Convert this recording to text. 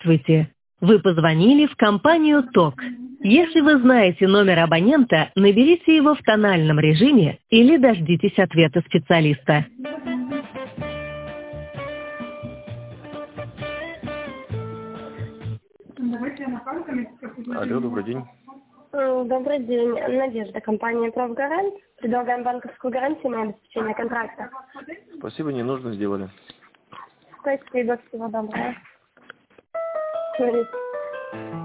Здравствуйте. Вы позвонили в компанию ТОК. Если вы знаете номер абонента, наберите его в тональном режиме или дождитесь ответа специалиста. Алло, добрый день. Добрый день. Надежда, компания «Профгарант». Предлагаем банковскую гарантию на обеспечение контракта. Спасибо, не нужно, сделали. Спасибо, всего доброго. Смотрите.